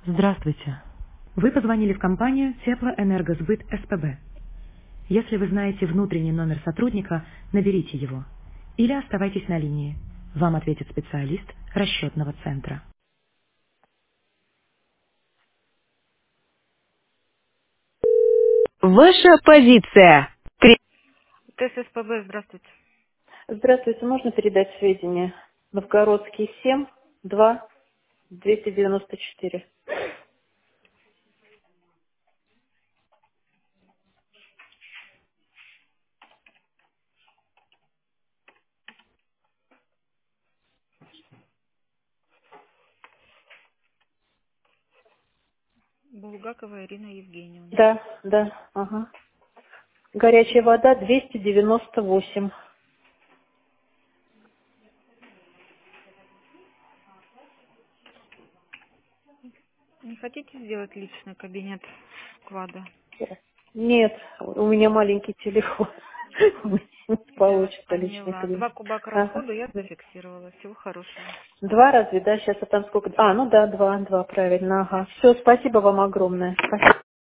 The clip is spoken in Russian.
Здравствуйте. Вы позвонили в компанию Теплоэнергосбыт СПБ. Если вы знаете внутренний номер сотрудника, наберите его. Или оставайтесь на линии. Вам ответит специалист расчетного центра. Ваша позиция. ТССПБ, здравствуйте. Здравствуйте, можно передать сведения? Новгородский 7, 2, 294. Булгакова Ирина Евгеньевна. Да, да, ага. Горячая вода 298. Не хотите сделать личный кабинет вклада? Нет, у меня маленький телефон. У меня не Я вас получится личный поняла. кабинет. 2 кубика Ага. расхода я зафиксировала. Всего хорошего. Два разве, да? Сейчас а там сколько? А, ну да, два, правильно, ага. Все, спасибо вам огромное. Спасибо.